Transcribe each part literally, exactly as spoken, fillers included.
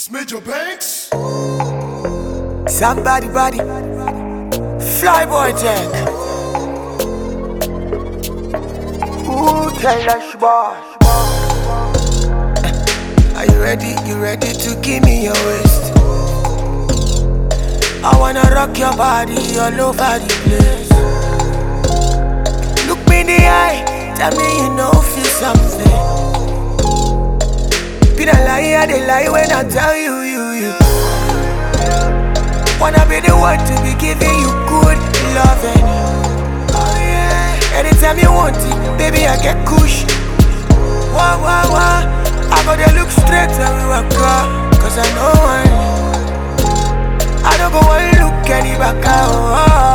It's Major Banks. Somebody body, Flyboy Jack. Ooh, Kailash boy. Are you ready? You ready to give me your waist? I wanna rock your body all over the place. Look me in the eye, tell me you know feel something. Be the lie, they lie when I tell you, you, you. Wanna be the one to be giving you good loving. Oh yeah. Anytime you want it, baby I get kush. Wah wah wah. I gotta look straight and we walk up, cause I know I I don't go and look any back out.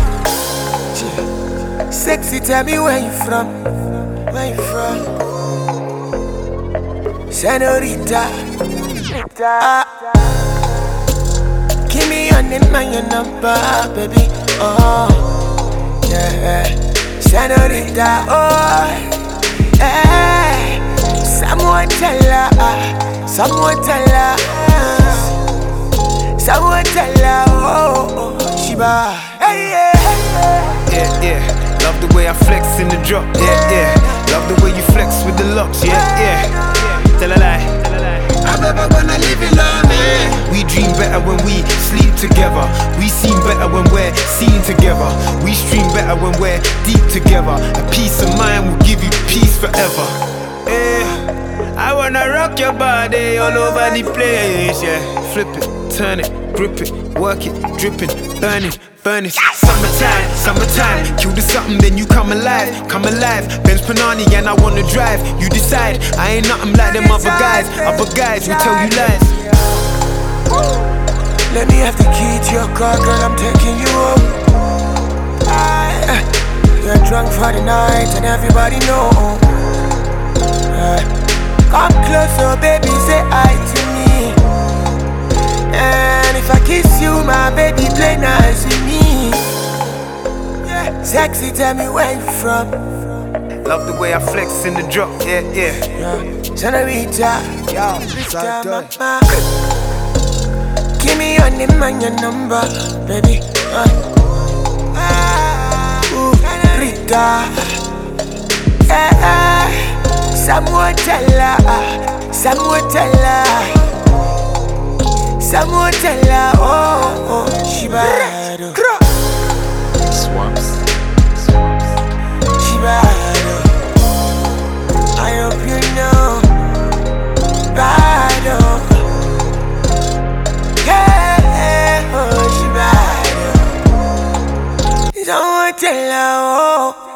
Yeah. Sexy, tell me where you from. Where you from? Senorita, uh, give me your name and your number, baby. Oh, yeah, Senorita. Oh, hey, someone tell her, someone tell her, someone tell her. Oh, oh, Shiba. Hey, yeah, yeah, yeah. Love the way I flex in the drop. Yeah, yeah. Love the way you flex with the locks. Yeah, yeah. Tell a lie. I'm never gonna leave you lonely. We dream better when we sleep together. We seem better when we're seen together. We stream better when we're deep together. A peace of mind will give you peace forever. Yeah, I wanna rock your body all over the place. Yeah, flip it, turn it, grip it, work it, dripping, burning, burning. Summertime, summertime. Kill the something, then you come alive, come alive. Benz Panani and I wanna drive. You decide. I ain't nothing like them other guys. Other guys will tell you lies. Let me have the key to your car, girl. I'm taking you home. You're drunk for the night and everybody know. Come closer, baby, say hi to me. And if I kiss you, my baby, play nice with me. Yeah. Sexy, tell me where you from. Love the way I flex in the drop. Yeah, yeah, yeah. Senorita, Yo, Rita, mama. Give me your name and your number, baby. Uh. Ooh, Rita. Yeah. Someone tell her, someone tell her, someone tell her, oh, oh, she bad. Swamps. She bad. I hope you know, bad. Yeah, oh, she bad. Someone tell her, oh.